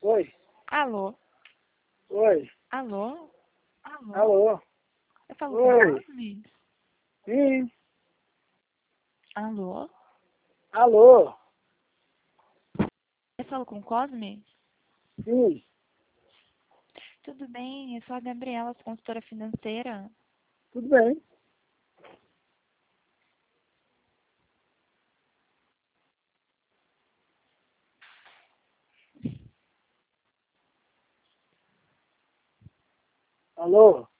Oi, Alô? oi, Alô? Alô? alô, Eu falo com oi, Cosme? sim, Alô? alô, Eu falo com Cosme? sim, Tudo bem, eu sou a Gabriela, sou consultora financeira. tudo bem. Alô,